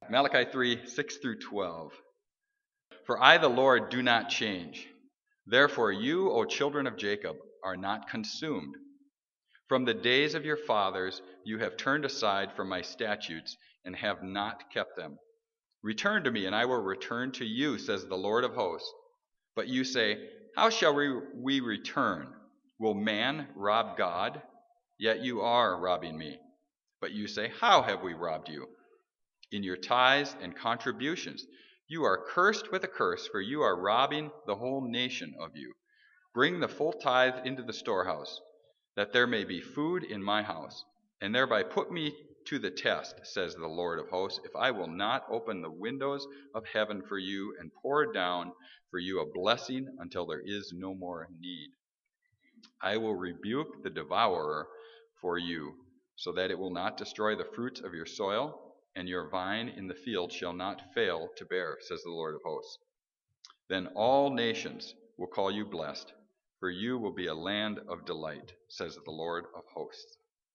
Malachi 3, 6 through 12. For I, the Lord, do not change. Therefore you, O children of Jacob, are not consumed. From the days of your fathers you have turned aside from my statutes and have not kept them. Return to me, and I will return to you, says the Lord of hosts. But you say, how shall we return? Will man rob God? Yet you are robbing me. But you say, how have we robbed you? In your tithes and contributions. You are cursed with a curse, for you are robbing the whole nation of you. Bring the full tithe into the storehouse, that there may be food in my house, and thereby put me to the test, says the Lord of hosts, if I will not open the windows of heaven for you and pour down for you a blessing until there is no more need. I will rebuke the devourer for you, so that it will not destroy the fruits of your soil, and your vine in the field shall not fail to bear, says the Lord of hosts. Then all nations will call you blessed, for you will be a land of delight, says the Lord of hosts.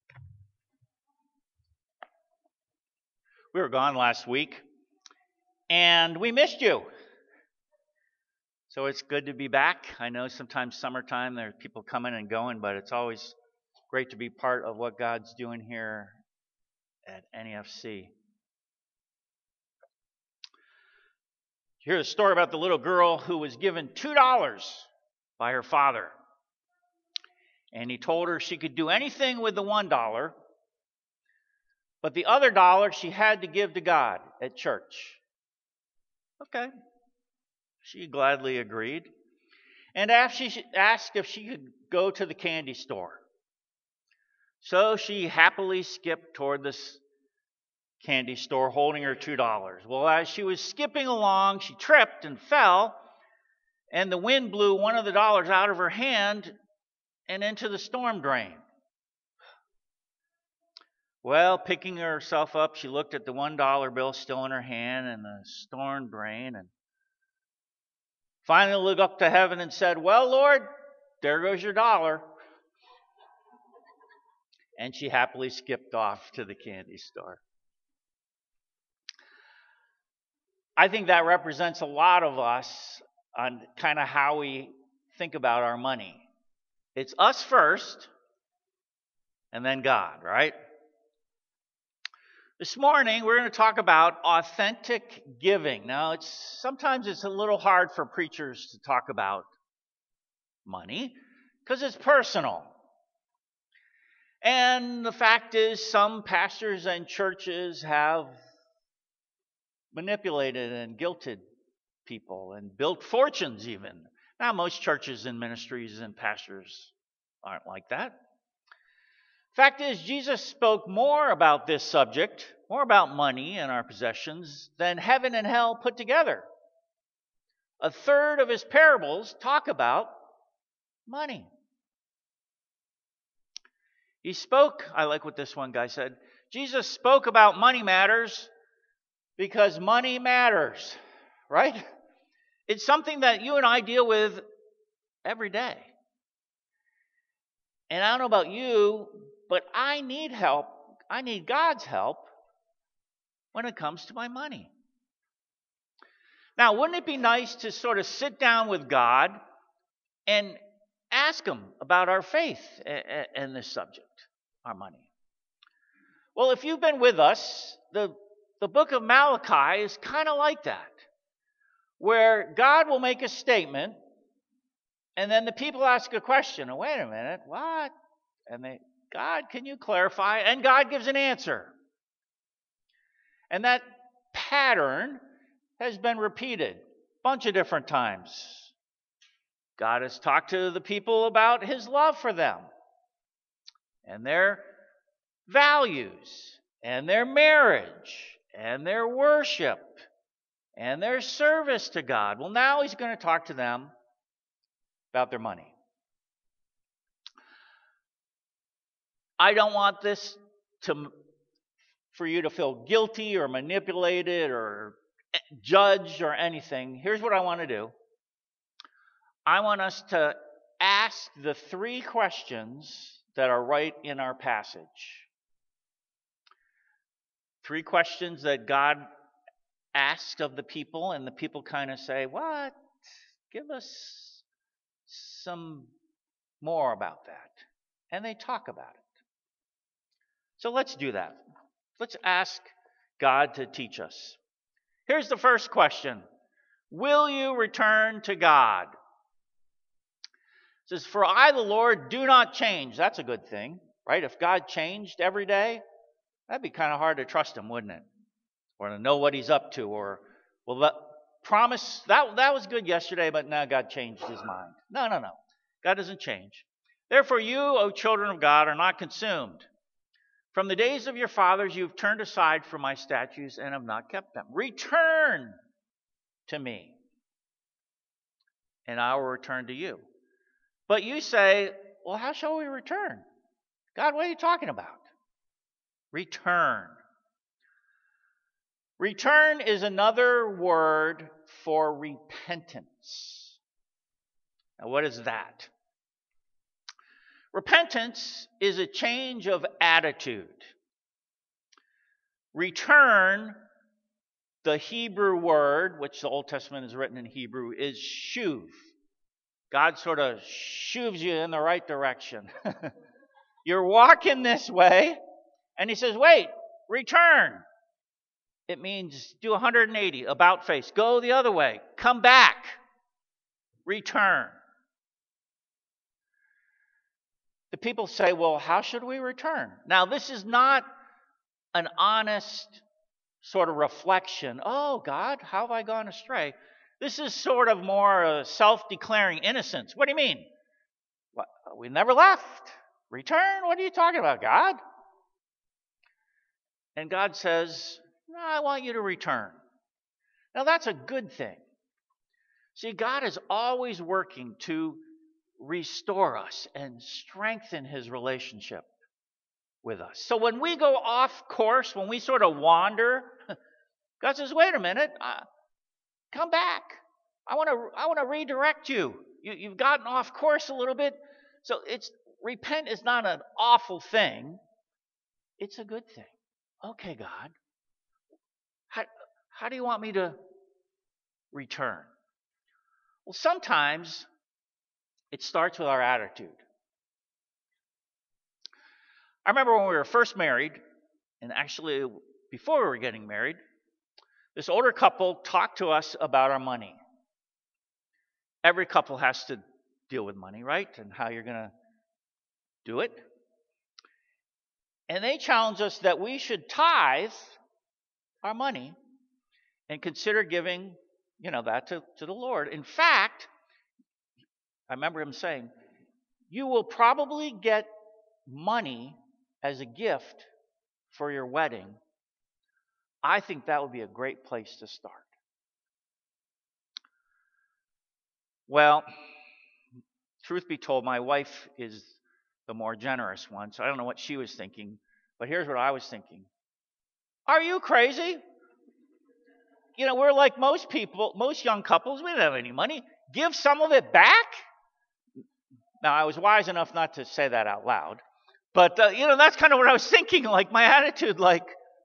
We were gone last week, and we missed you. So it's good to be back. I know sometimes summertime there are people coming and going, but it's always great to be part of what God's doing here at NEFC. You hear the story about the little girl who was given $2 by her father. And he told her she could do anything with the $1, but the other $1 she had to give to God at church. Okay. She gladly agreed. And she asked if she could go to the candy store. So she happily skipped toward this candy store holding her $2. Well, as she was skipping along, she tripped and fell, and the wind blew one of the dollars out of her hand and into the storm drain. Well, picking herself up, she looked at the $1 bill still in her hand and the storm drain, and finally looked up to heaven and said, well, Lord, there goes your $1. And she happily skipped off to the candy store. I think that represents a lot of us on kind of how we think about our money. It's us first, and then God, right? This morning, we're going to talk about authentic giving. Now, sometimes it's a little hard for preachers to talk about money because it's personal. And the fact is, some pastors and churches have manipulated and guilted people and built fortunes even. Now, most churches and ministries and pastors aren't like that. Fact is, Jesus spoke more about this subject, more about money and our possessions, than heaven and hell put together. A third of his parables talk about money. He spoke, I like what this one guy said, Jesus spoke about money matters because money matters, right? It's something that you and I deal with every day. And I don't know about you, but I need help. I need God's help when it comes to my money. Now, wouldn't it be nice to sort of sit down with God and ask Him about our faith in this subject, our money? Well, if you've been with us, the book of Malachi is kind of like that, where God will make a statement, and then the people ask a question. Oh, wait a minute, what? And God, can you clarify? And God gives an answer. And that pattern has been repeated a bunch of different times. God has talked to the people about His love for them and their values and their marriage and their worship and their service to God. Well, now He's going to talk to them about their money. I don't want this for you to feel guilty or manipulated or judged or anything. Here's what I want to do. I want us to ask the 3 questions that are right in our passage. 3 questions that God asks of the people, and the people kind of say, "What? Give us some more about that." And they talk about it. So let's do that. Let's ask God to teach us. Here's the first question. Will you return to God? It says, "For I, the Lord, do not change." That's a good thing, right? If God changed every day, that'd be kind of hard to trust him, wouldn't it? Or to know what he's up to, or, well, that promise, that was good yesterday, but now God changed his mind. No. God doesn't change. "Therefore you, O children of God, are not consumed. From the days of your fathers you have turned aside from my statutes and have not kept them. Return to me, and I will return to you." But you say, "Well, how shall we return?" God, what are you talking about? Return. Return is another word for repentance. Now, what is that? Repentance is a change of attitude. Return, the Hebrew word, which the Old Testament is written in Hebrew, is shuv. God sort of shoves you in the right direction. You're walking this way, and he says, "Wait, return." It means do 180, about face. Go the other way. Come back. Return. The people say, "Well, how should we return?" Now, this is not an honest sort of reflection. "Oh, God, how have I gone astray?" This is sort of more a self-declaring innocence. "What do you mean?" "What, we never left. Return? What are you talking about, God?" And God says, "No, I want you to return." Now, that's a good thing. See, God is always working to restore us and strengthen his relationship with us. So when we go off course, when we sort of wander, God says, "Wait a minute, come back. I want to redirect you. You've gotten off course a little bit." So repent is not an awful thing. It's a good thing. "Okay, God, how do you want me to return?" Well, sometimes it starts with our attitude. I remember when we were first married, and actually before we were getting married, this older couple talked to us about our money. Every couple has to deal with money, right? And how you're going to do it. And they challenged us that we should tithe our money and consider giving, that to the Lord. In fact, I remember him saying, "You will probably get money as a gift for your wedding. I think that would be a great place to start." Well, truth be told, my wife is the more generous one, so I don't know what she was thinking, but here's what I was thinking. Are you crazy? We're like most people, most young couples, we don't have any money. Give some of it back? Now, I was wise enough not to say that out loud, but, that's kind of what I was thinking, like my attitude, like,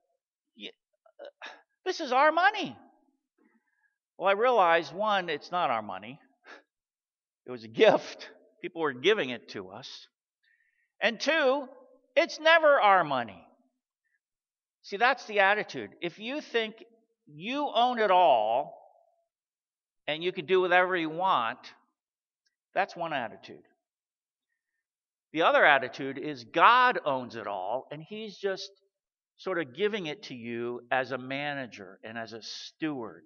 this is our money. Well, I realized, one, it's not our money. It was a gift. People were giving it to us. And two, it's never our money. See, that's the attitude. If you think you own it all and you can do whatever you want, that's one attitude. The other attitude is God owns it all, and he's just sort of giving it to you as a manager and as a steward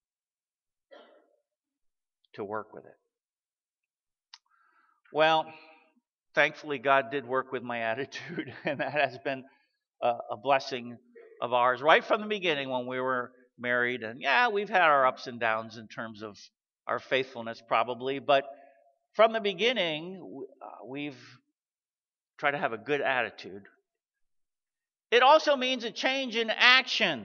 to work with it. Well, thankfully, God did work with my attitude, and that has been a blessing of ours right from the beginning when we were married. And we've had our ups and downs in terms of our faithfulness probably, but from the beginning, we've tried to have a good attitude. It also means a change in action.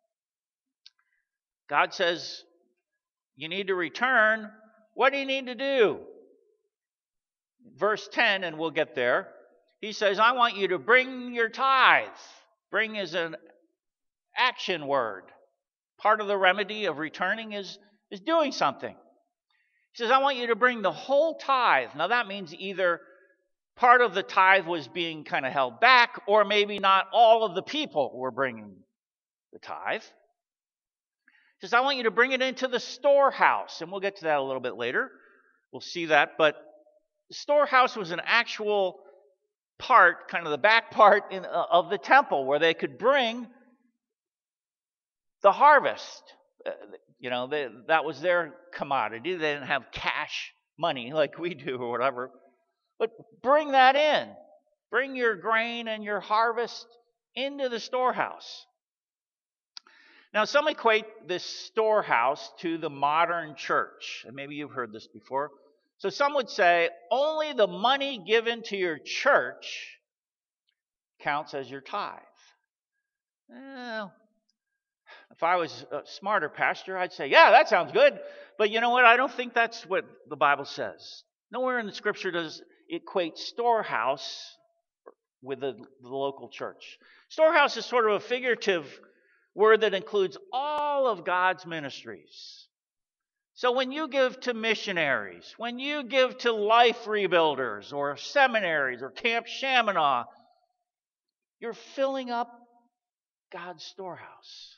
God says, you need to return. What do you need to do? Verse 10, and we'll get there, he says, I want you to bring your tithes. Bring is an action word, part of the remedy of returning is doing something. He says, I want you to bring the whole tithe. Now that means either part of the tithe was being kind of held back, or maybe not all of the people were bringing the tithe. He says, I want you to bring it into the storehouse. And we'll get to that a little bit later. We'll see that. But the storehouse was an actual part, kind of the back part of the temple, where they could bring the harvest. That was their commodity. They didn't have cash money like we do or whatever. But bring that in. Bring your grain and your harvest into the storehouse. Now, some equate this storehouse to the modern church. And maybe you've heard this before. So some would say only the money given to your church counts as your tithe. Well, if I was a smarter pastor, I'd say, yeah, that sounds good. But you know what? I don't think that's what the Bible says. Nowhere in the Scripture does it equate storehouse with the local church. Storehouse is sort of a figurative word that includes all of God's ministries. So when you give to missionaries, when you give to life rebuilders or seminaries or Camp Chaminade, you're filling up God's storehouse.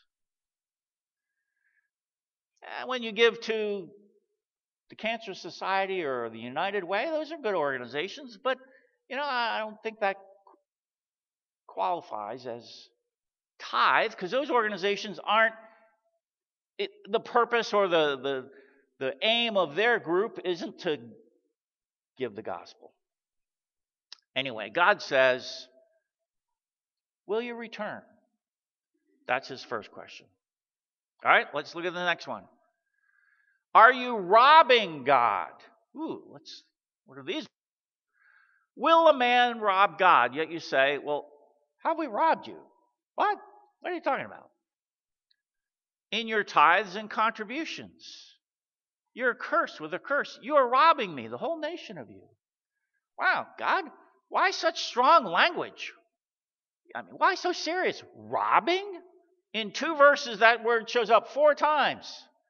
And when you give to the Cancer Society or the United Way, those are good organizations, but I don't think that qualifies as tithe, because those organizations aren't the purpose or the aim of their group isn't to give the gospel. Anyway, God says, will you return? That's his first question. All right, let's look at the next one. Are you robbing God? What are these? Will a man rob God? Yet you say, well, how have we robbed you? What? What are you talking about? In your tithes and contributions. You're cursed with a curse. You are robbing me, the whole nation of you. Wow, God, why such strong language? Why so serious? Robbing? In 2 verses, that word shows up 4 times.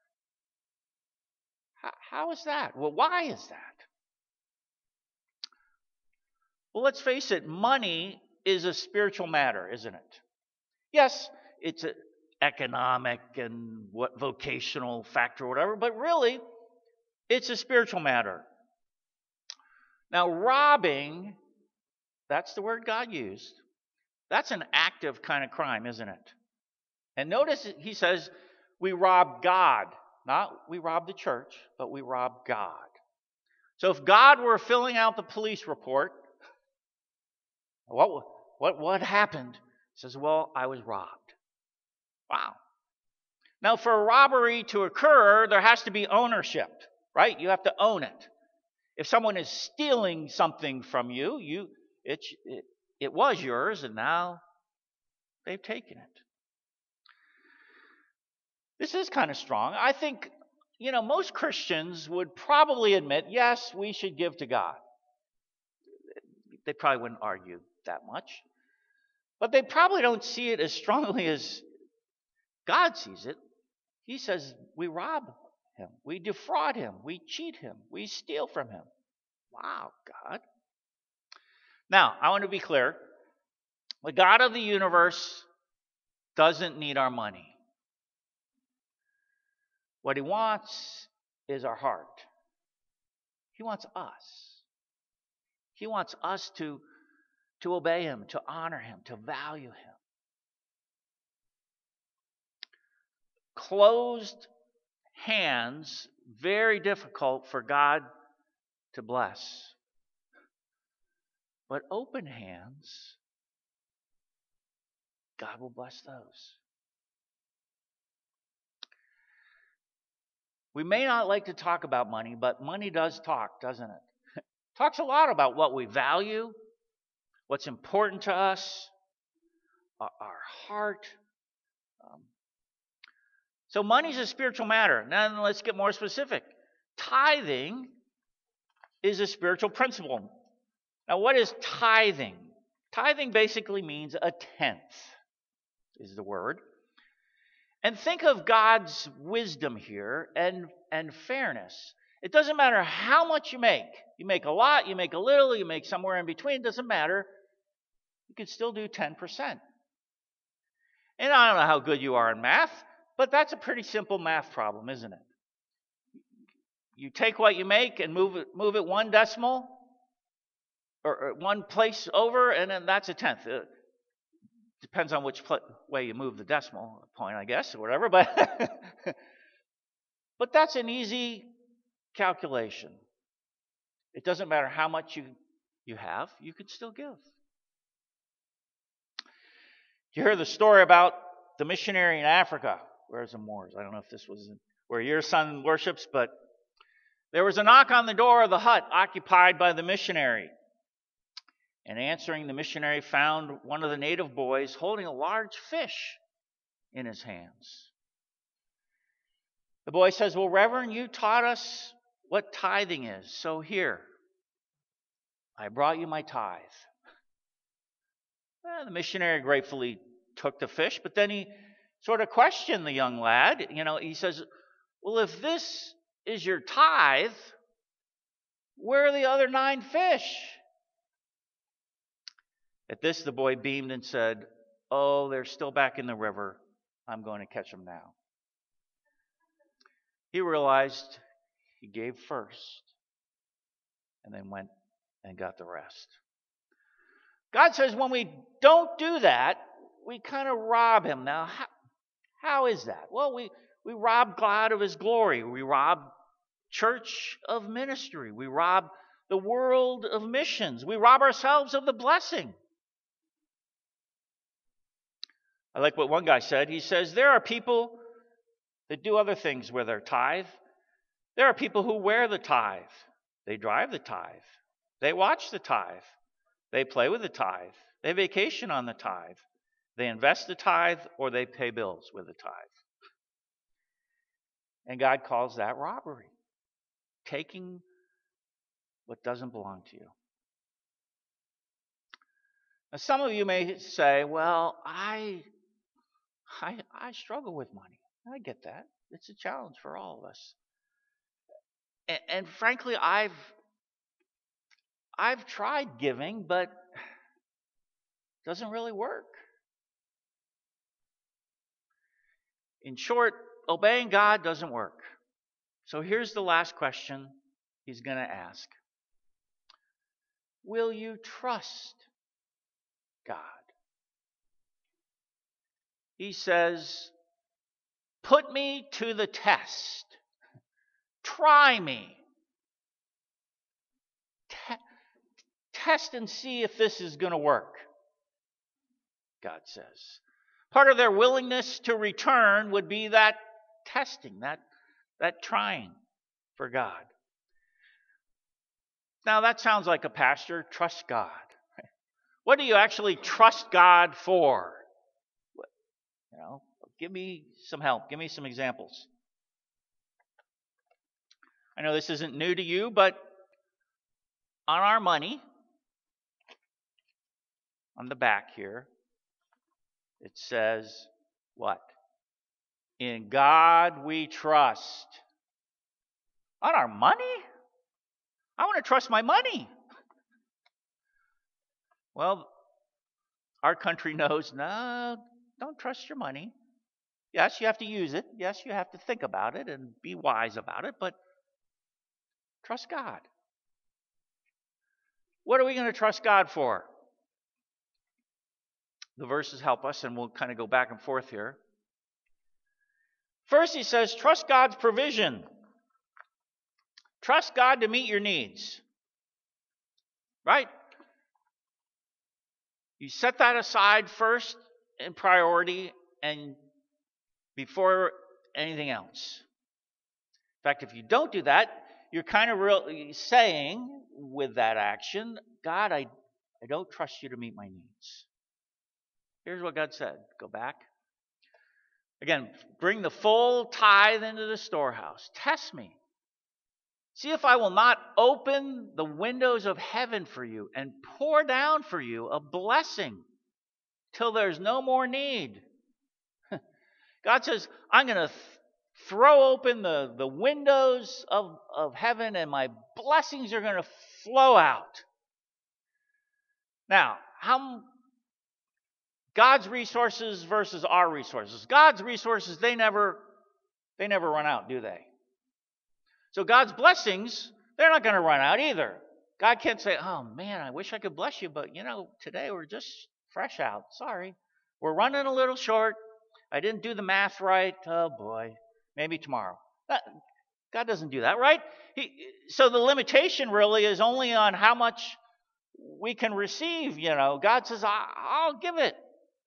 How is that? Well, why is that? Well, let's face it, money is a spiritual matter, isn't it? Yes, it's an economic and vocational factor or whatever, but really, it's a spiritual matter. Now, robbing, that's the word God used. That's an active kind of crime, isn't it? And notice he says, we rob God. Not we rob the church, but we rob God. So if God were filling out the police report, what happened? He says, well, I was robbed. Wow. Now, for a robbery to occur, there has to be ownership, right? You have to own it. If someone is stealing something from you, it was yours, and now they've taken it. This is kind of strong. I think, most Christians would probably admit, yes, we should give to God. They probably wouldn't argue that much. But they probably don't see it as strongly as God sees it. He says we rob him, we defraud him, we cheat him, we steal from him. Wow, God. Now, I want to be clear. The God of the universe doesn't need our money. What he wants is our heart. He wants us. He wants us to obey him, to honor him, to value him. Closed hands, very difficult for God to bless. But open hands, God will bless those. We may not like to talk about money, but money does talk, doesn't it? Talks a lot about what we value, what's important to us, our heart. So money's a spiritual matter. Now let's get more specific. Tithing is a spiritual principle. Now what is tithing? Tithing basically means a tenth is the word. And think of God's wisdom here and fairness. It doesn't matter how much you make. You make a lot, you make a little, you make somewhere in between. It doesn't matter. You can still do 10%. And I don't know how good you are in math, but that's a pretty simple math problem, isn't it? You take what you make and move it one decimal or one place over, and then that's a tenth. Depends on which way you move the decimal point, I guess, or whatever. But that's an easy calculation. It doesn't matter how much you have, you can still give. You hear the story about the missionary in Africa. Where's the Moors? I don't know if this was where your son worships, but there was a knock on the door of the hut occupied by the missionary. And answering, the missionary found one of the native boys holding a large fish in his hands. The boy says, "Well, Reverend, you taught us what tithing is, so here, I brought you my tithe." Well, the missionary gratefully took the fish, but then he sort of questioned the young lad. He says, "Well, if this is your tithe, where are the other 9 fish?" At this, the boy beamed and said, "Oh, they're still back in the river. I'm going to catch them now." He realized he gave first and then went and got the rest. God says when we don't do that, we kind of rob him. Now, how is that? Well, we rob God of his glory. We rob church of ministry. We rob the world of missions. We rob ourselves of the blessing. I like what one guy said. He says, there are people that do other things with their tithe. There are people who wear the tithe. They drive the tithe. They watch the tithe. They play with the tithe. They vacation on the tithe. They invest the tithe, or they pay bills with the tithe. And God calls that robbery. Taking what doesn't belong to you. Now, some of you may say, well, I struggle with money. I get that. It's a challenge for all of us. And frankly, I've tried giving, but it doesn't really work. In short, obeying God doesn't work. So here's the last question he's going to ask. Will you trust God? He says, put me to the test. Try me. Test and see if this is going to work, God says. Part of their willingness to return would be that testing, that trying for God. Now that sounds like a pastor. Trust God. What do you actually trust God for? Give me some help. Give me some examples. I know this isn't new to you, but on our money, on the back here, it says what? In God we trust. On our money? I want to trust my money. Well, our country knows, no, don't trust your money. Yes, you have to use it. Yes, you have to think about it and be wise about it, but trust God. What are we going to trust God for? The verses help us, and we'll kind of go back and forth here. First, he says, trust God's provision. Trust God to meet your needs. Right? You set that aside first in priority and before anything else. In fact, if you don't do that, you're kind of really saying with that action, God, I don't trust you to meet my needs. Here's what God said. Go back. Again, bring the full tithe into the storehouse. Test me. See if I will not open the windows of heaven for you and pour down for you a blessing till there's no more need. God says, I'm going to throw open the windows of heaven and my blessings are going to flow out. Now, God's resources versus our resources. God's resources, they never run out, do they? So God's blessings, they're not going to run out either. God can't say, oh man, I wish I could bless you, but today we're just fresh out. Sorry. We're running a little short. I didn't do the math right. Oh boy, maybe tomorrow. God doesn't do that, right? So the limitation really is only on how much we can receive. God says, I'll give it.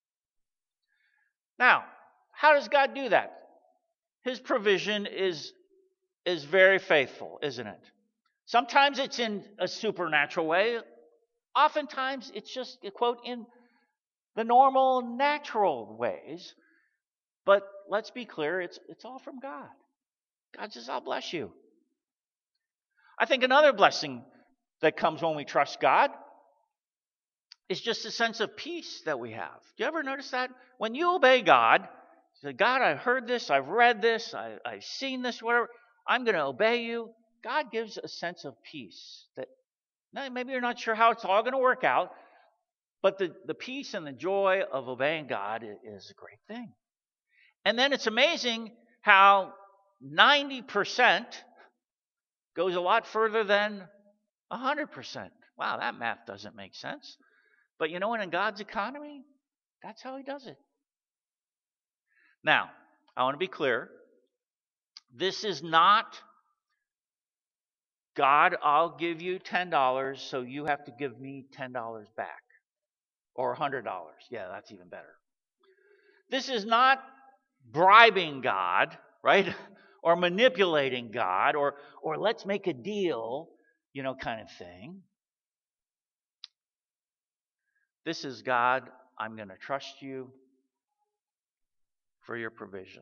Now, how does God do that? His provision is very faithful, isn't it? Sometimes it's in a supernatural way. Oftentimes it's just, quote, in the normal, natural ways. But let's be clear, it's all from God. God says, I'll bless you. I think another blessing that comes when we trust God is just a sense of peace that we have. Do you ever notice that? When you obey God, you say, God, I've heard this, I've read this, I've seen this, whatever, I'm going to obey you. God gives a sense of peace that maybe you're not sure how it's all going to work out, but the peace and the joy of obeying God is a great thing. And then it's amazing how 90% goes a lot further than 100%. Wow, that math doesn't make sense. But you know what? In God's economy, that's how he does it. Now, I want to be clear. This is not, God, I'll give you $10, so you have to give me $10 back. Or $100. Yeah, that's even better. This is not bribing God, right? Or manipulating God, or let's make a deal, kind of thing. This is, God, I'm going to trust you for your provision.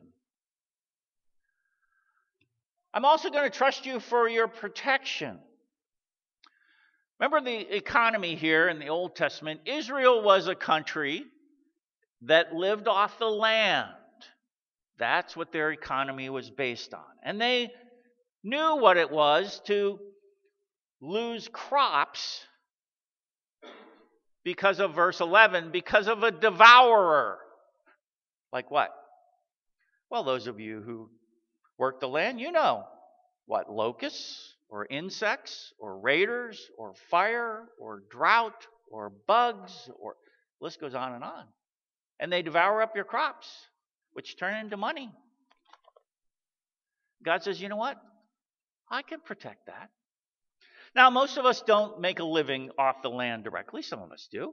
I'm also going to trust you for your protection. Remember the economy here in the Old Testament. Israel was a country that lived off the land. That's what their economy was based on. And they knew what it was to lose crops because of verse 11, because of a devourer. Like what? Well, those of you who work the land, you know what locusts or insects or raiders or fire or drought or bugs, or the list goes on. And they devour up your crops, which turn into money. God says, you know what? I can protect that. Now, most of us don't make a living off the land directly. Some of us do.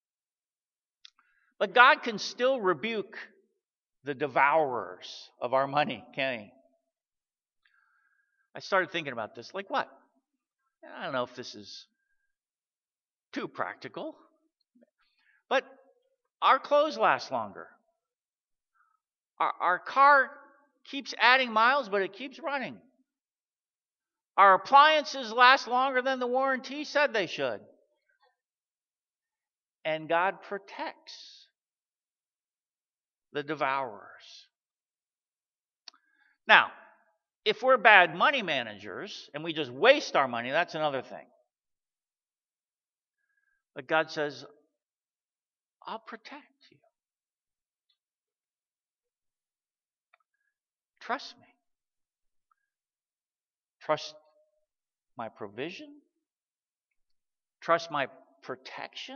But God can still rebuke the devourers of our money, can't he? I started thinking about this. Like what? I don't know if this is too practical. But our clothes last longer. Our car keeps adding miles, but it keeps running. Our appliances last longer than the warranty said they should. And God protects the devourers. Now, if we're bad money managers and we just waste our money, that's another thing. But God says, I'll protect you. Trust me. Trust my provision. Trust my protection.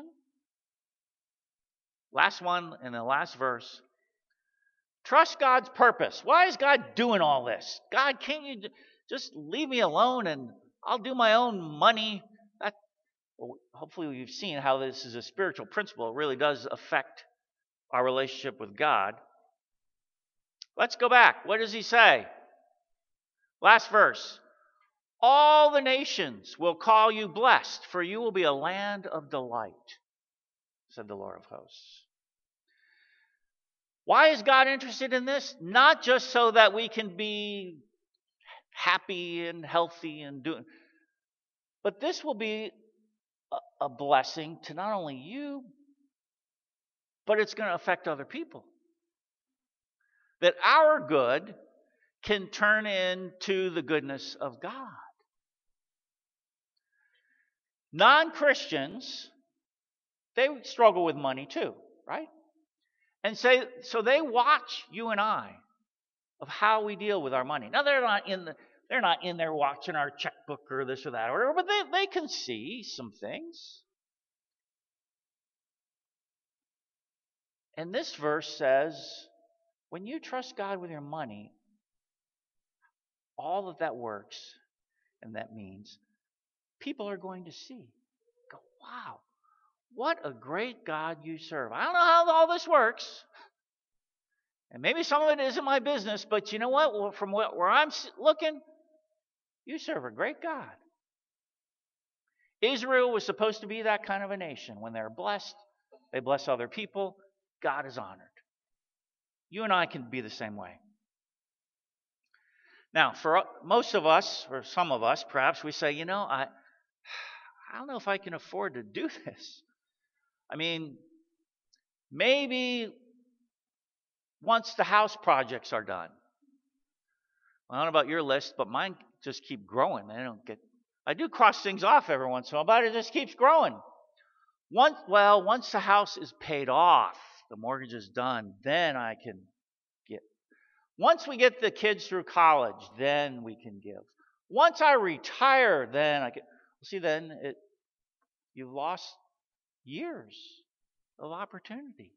Last one in the last verse. Trust God's purpose. Why is God doing all this? God, can't you just leave me alone and I'll do my own money? Hopefully you've seen how this is a spiritual principle. It really does affect our relationship with God. Let's go back. What does he say? Last verse. All the nations will call you blessed, for you will be a land of delight, said the Lord of hosts. Why is God interested in this? Not just so that we can be happy and healthy and doing, but this will be a blessing to not only you, but it's going to affect other people. that our good can turn into the goodness of God. Non-Christians, they struggle with money too, right? And so they watch you and I of how we deal with our money. Now they're not in there watching our checkbook or this or that or whatever, but they can see some things. And this verse says, when you trust God with your money, all of that works, and that means people are going to see. Go, wow, what a great God you serve. I don't know how all this works. And maybe some of it isn't my business, but you know what? Well, from where I'm looking, you serve a great God. Israel was supposed to be that kind of a nation. When they're blessed, they bless other people. God is honored. You and I can be the same way. Now, for most of us, or some of us, perhaps we say, I don't know if I can afford to do this. I mean, maybe once the house projects are done. I don't know about your list, but mine just keep growing. I do cross things off every once in a while, but it just keeps growing. Once the house is paid off, the mortgage is done, then I can get. Once we get the kids through college, then we can give. Once I retire, then I can. See, you've lost years of opportunity.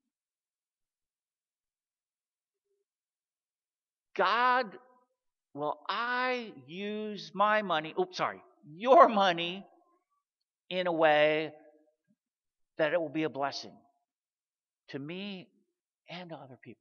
God, I use my money, your money in a way that it will be a blessing to me and to other people.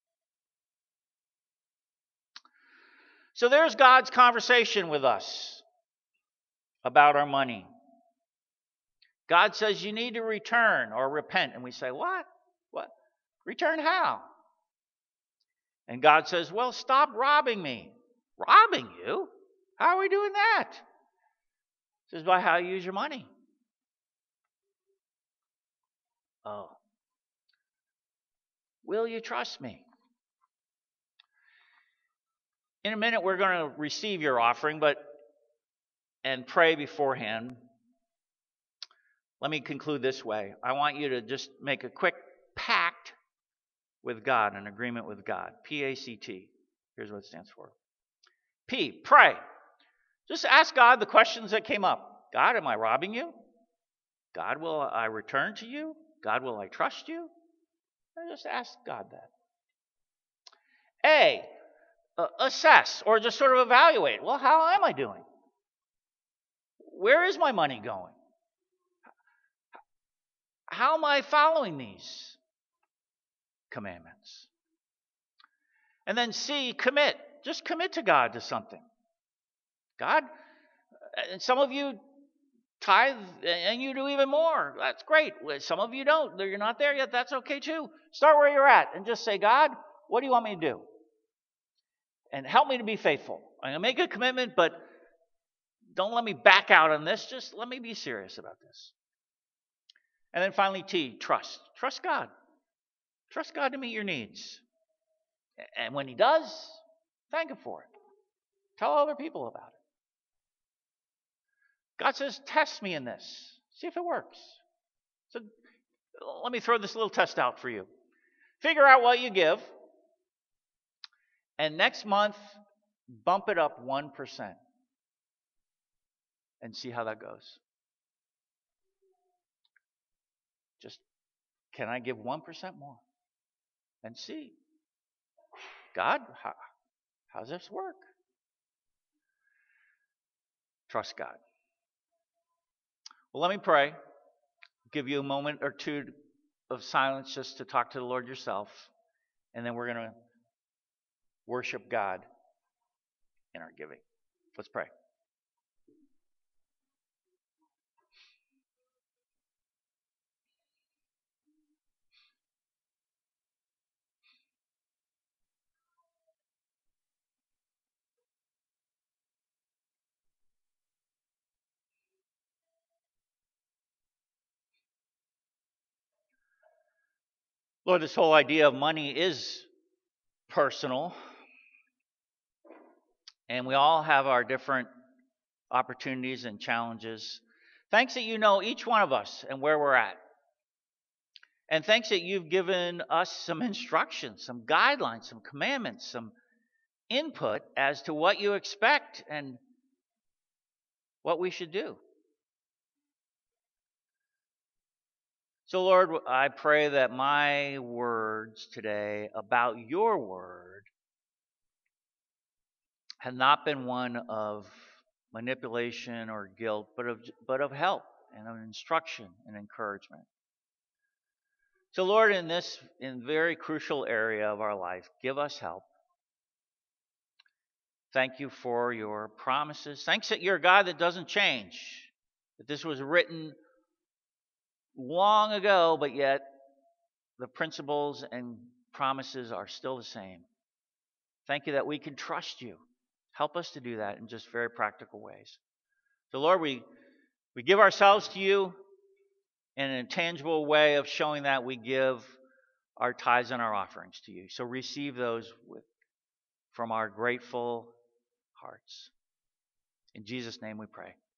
So there's God's conversation with us about our money. God says you need to return or repent. And we say, what? What? Return how? And God says, stop robbing me. Robbing you? How are we doing that? This is by how you use your money. Oh. Will you trust me? In a minute, we're going to receive your offering, and pray beforehand. Let me conclude this way. I want you to just make a quick pact with God, an agreement with God. P-A-C-T. Here's what it stands for. P, pray. Just ask God the questions that came up. God, am I robbing you? God, will I return to you? God, will I trust you? And just ask God that. A, assess or just sort of evaluate. How am I doing? Where is my money going? How am I following these commandments? And then C, commit. Just commit to God to something. God, and some of you tithe and you do even more. That's great. Some of you don't. You're not there yet. That's okay too. Start where you're at and just say, God, what do you want me to do? And help me to be faithful. I'm going to make a commitment, but don't let me back out on this. Just let me be serious about this. And then finally, T, trust. Trust God. Trust God to meet your needs. And when He does, thank Him for it. Tell other people about it. God says, test me in this. See if it works. So let me throw this little test out for you. Figure out what you give. And next month, bump it up 1%. And see how that goes. Just, can I give 1% more? And see. God, how does this work? Trust God. Well, let me pray. Give you a moment or two of silence just to talk to the Lord yourself. And then we're going to worship God in our giving. Let's pray. Lord, this whole idea of money is personal, and we all have our different opportunities and challenges. Thanks that you know each one of us and where we're at. And thanks that you've given us some instructions, some guidelines, some commandments, some input as to what you expect and what we should do. So, Lord, I pray that my words today about your word have not been one of manipulation or guilt, but of help and of instruction and encouragement. So, Lord, in this very crucial area of our life, give us help. Thank you for your promises. Thanks that you're a God that doesn't change, that this was written long ago, but yet the principles and promises are still the same. Thank you that we can trust you. Help us to do that in just very practical ways. So, Lord, we give ourselves to you in a tangible way of showing that we give our tithes and our offerings to you. So receive those from our grateful hearts. In Jesus' name we pray.